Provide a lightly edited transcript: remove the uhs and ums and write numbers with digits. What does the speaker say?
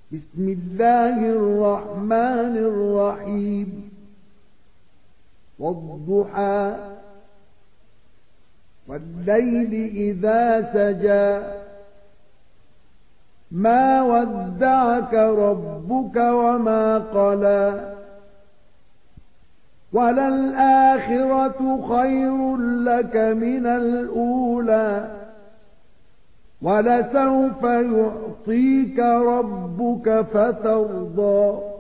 بسم الله الرحمن الرحيم والضحى والليل إذا سجى ما ودعك ربك وما قلى وللآخرة خير لك من الأولى ولسوف يعطيك ربك فترضى